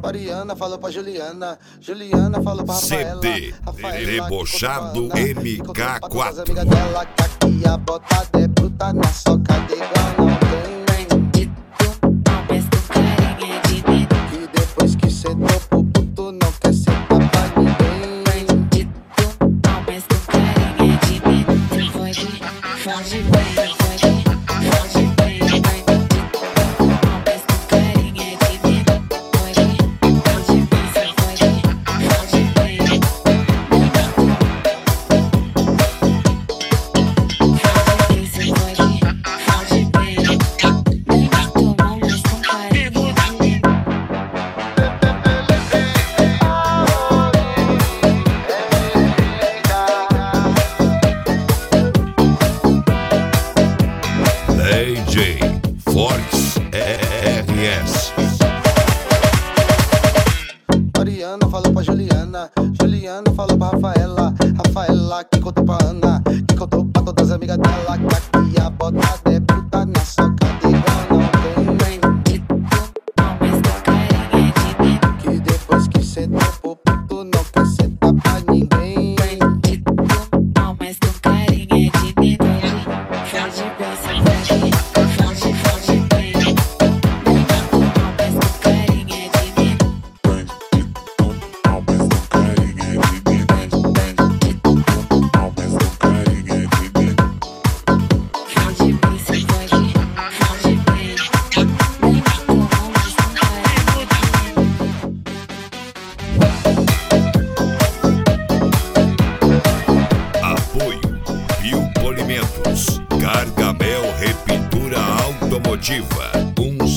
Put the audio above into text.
Mariana falou pra Juliana, Juliana falou pra Rafaela, CD Debochado MK4. As amigas dela que aqui a botada é bruta na socada igual não tem. Que depois que cê topou puto não quer sentar pra ninguém. Foge bem, foge bem. DJ Fortes RS. Mariana falou pra Juliana, Juliana falou pra Rafaela, Rafaela que contou pra Ana, que contou pra todas as amigas dela que aqui a botada é bruta na socada igual não tem. Que depois que cê topou puto não quer sentar pra ninguém. Mas com carinha de menino, foge bem, foge bem. Apoio Biopolimentos, Gargamel Repintura Automotiva,